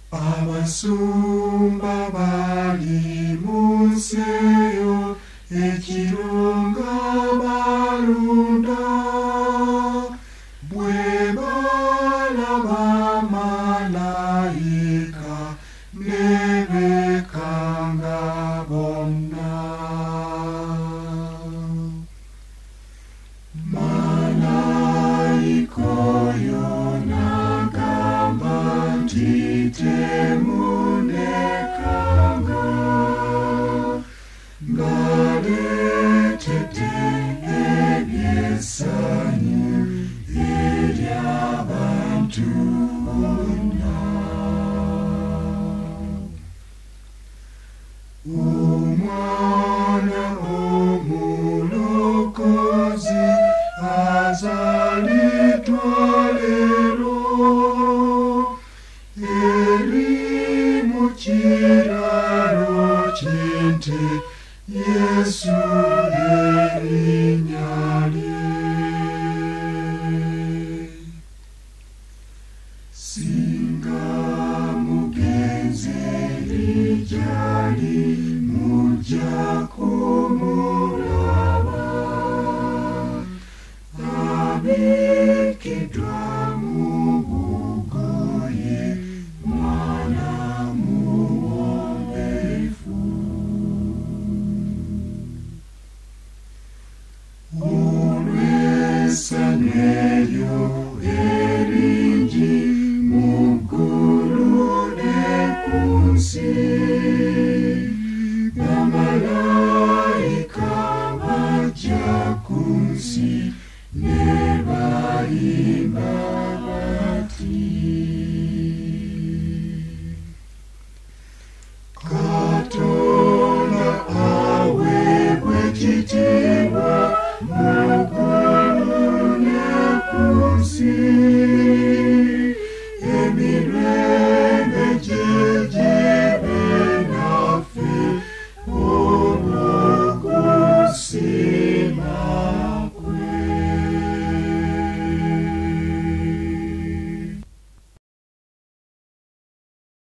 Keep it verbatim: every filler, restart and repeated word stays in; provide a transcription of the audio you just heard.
abasumba bali munsi eyo ekirunga balunda bwe balaba malayika ne bekanga bonna. Malayika oyo n'agamba nti temunekanga ng'aleetedde ebyesanyu eri abantu bonna. Omwana omulokozi azaliddwa leero eri mu kiraro ky'ente, Yesu erinnya lye. Singa mugenzi eri gy'ali mujja kumulaba abikiddwa mu bugoye mwana muwombeefu. Olw'essanyu eryo eringi mu ggulu ne ku nsi, bamalayika bajja ku nsi ne bayimba bati: Katonda aweebwe ekitiibwa mu ggulu ne ku nsi, emirembe gye gibe naffe olw'okusiima